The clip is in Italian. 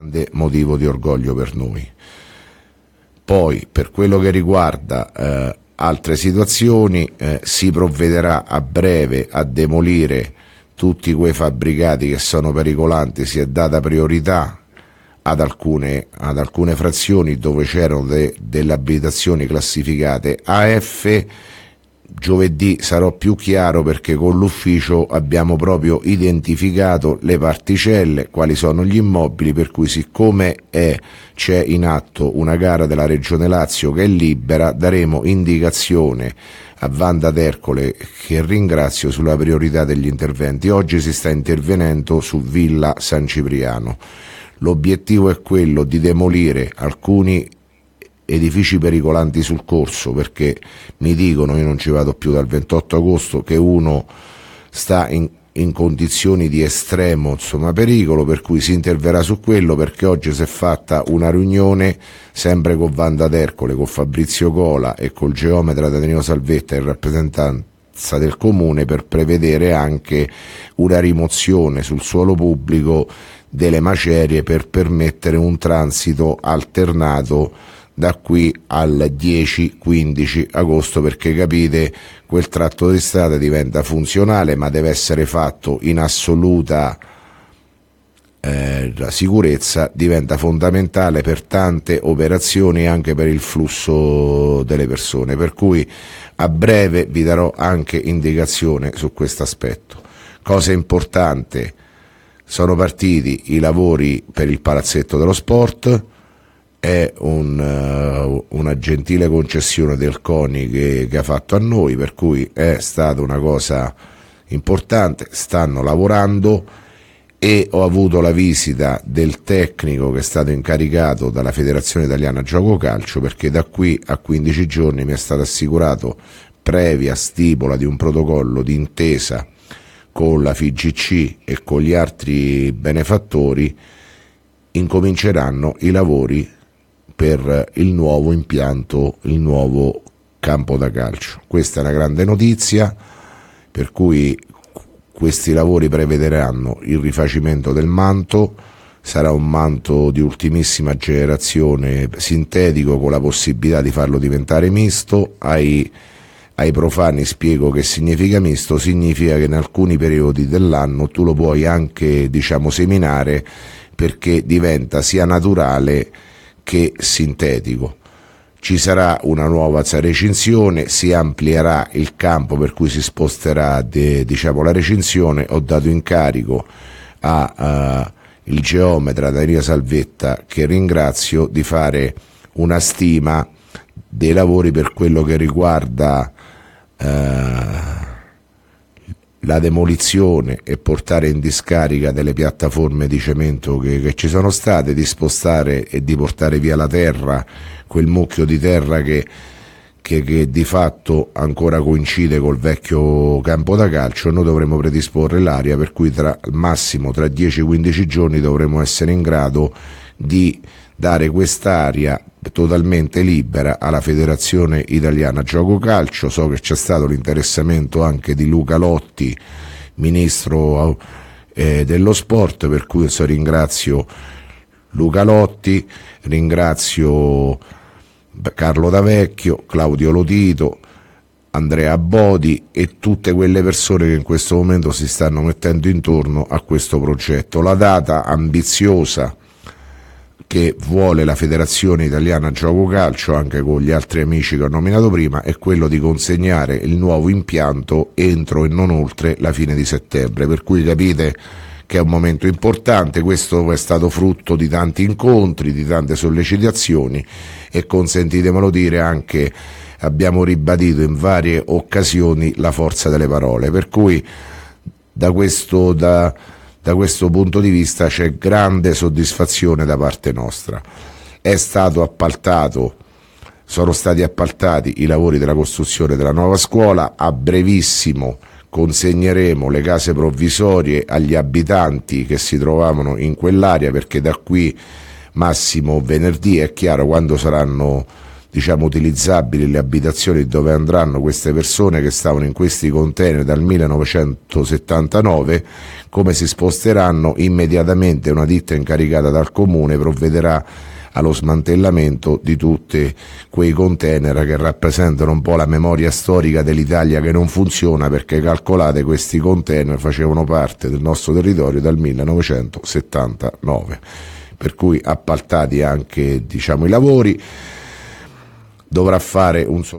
grande motivo di orgoglio per noi. Poi, per quello che riguarda altre situazioni, si provvederà a breve a demolire tutti quei fabbricati che sono pericolanti. Si è data priorità ad alcune frazioni dove c'erano delle abitazioni classificate AF. Giovedì sarò più chiaro, perché con l'ufficio abbiamo proprio identificato le particelle, quali sono gli immobili, per cui siccome c'è in atto una gara della Regione Lazio che è libera, daremo indicazione a Wanda Tercole, che ringrazio, sulla priorità degli interventi. Oggi si sta intervenendo su Villa San Cipriano. L'obiettivo è quello di demolire alcuni edifici pericolanti sul corso, perché mi dicono, io non ci vado più dal 28 agosto, che uno sta in condizioni di estremo pericolo, per cui si interverrà su quello, perché oggi si è fatta una riunione sempre con Wanda Tercole, con Fabrizio Cola e col geometra Danilo Salvetta in rappresentanza del comune, per prevedere anche una rimozione sul suolo pubblico delle macerie, per permettere un transito alternato da qui al 10-15 agosto, perché capite, quel tratto di strada diventa funzionale, ma deve essere fatto in assoluta sicurezza, diventa fondamentale per tante operazioni, anche per il flusso delle persone, per cui a breve vi darò anche indicazione su questo aspetto. Cosa importante: sono partiti i lavori per il palazzetto dello sport. È una gentile concessione del CONI che ha fatto a noi, per cui è stata una cosa importante. Stanno lavorando e ho avuto la visita del tecnico che è stato incaricato dalla Federazione Italiana Gioco Calcio, perché da qui a 15 giorni mi è stato assicurato, previa stipula di un protocollo d'intesa con la FIGC e con gli altri benefattori, incominceranno i lavori per il nuovo impianto, il nuovo campo da calcio. Questa è una grande notizia, per cui questi lavori prevederanno il rifacimento del manto. Sarà un manto di ultimissima generazione, sintetico, con la possibilità di farlo diventare misto. Ai profani spiego che significa misto: significa che in alcuni periodi dell'anno tu lo puoi anche, seminare, perché diventa sia naturale che sintetico. Ci sarà una nuova recinzione, si amplierà il campo, per cui si sposterà la recinzione. Ho dato incarico il geometra Danilo Salvetta, che ringrazio, di fare una stima dei lavori per quello che riguarda la demolizione e portare in discarica delle piattaforme di cemento che ci sono state, di spostare e di portare via la terra, quel mucchio di terra che di fatto ancora coincide col vecchio campo da calcio. Noi dovremo predisporre l'area, per cui al massimo tra 10-15 giorni dovremo essere in grado di dare quest'area totalmente libera alla Federazione Italiana Gioco Calcio. So che c'è stato l'interessamento anche di Luca Lotti, ministro dello sport, per cui ringrazio Luca Lotti, ringrazio Carlo D'Avecchio, Claudio Lotito, Andrea Bodi e tutte quelle persone che in questo momento si stanno mettendo intorno a questo progetto. La data ambiziosa che vuole la Federazione Italiana Gioco Calcio, anche con gli altri amici che ho nominato prima, è quello di consegnare il nuovo impianto entro e non oltre la fine di settembre, per cui capite che è un momento importante. Questo è stato frutto di tanti incontri, di tante sollecitazioni, e consentitemelo dire anche abbiamo ribadito in varie occasioni la forza delle parole, per cui da questo punto di vista c'è grande soddisfazione da parte nostra. Sono stati appaltati i lavori della costruzione della nuova scuola. A brevissimo consegneremo le case provvisorie agli abitanti che si trovavano in quell'area, perché da qui massimo venerdì, è chiaro, quando saranno diciamo utilizzabili le abitazioni dove andranno queste persone che stavano in questi container dal 1979, come si sposteranno immediatamente una ditta incaricata dal comune provvederà allo smantellamento di tutti quei container che rappresentano un po' la memoria storica dell'Italia che non funziona, perché calcolate, questi container facevano parte del nostro territorio dal 1979, per cui appaltati anche, diciamo, i lavori, dovrà fare un